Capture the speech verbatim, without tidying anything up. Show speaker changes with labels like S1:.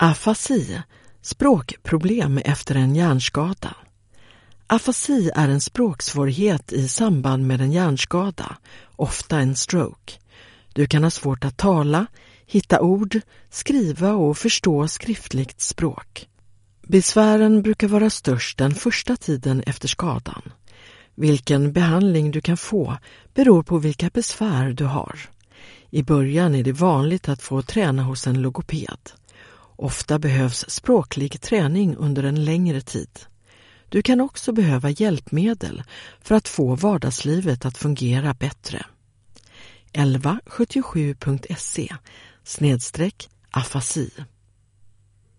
S1: Afasi, språkproblem efter en hjärnskada. Afasi är en språksvårighet i samband med en hjärnskada, ofta en stroke. Du kan ha svårt att tala, hitta ord, skriva och förstå skriftligt språk. Besvären brukar vara störst den första tiden efter skadan. Vilken behandling du kan få beror på vilka besvär du har. I början är det vanligt att få träna hos en logoped. Ofta behövs språklig träning under en längre tid. Du kan också behöva hjälpmedel för att få vardagslivet att fungera bättre. elva sjuttiosju punkt se snedstreck afasi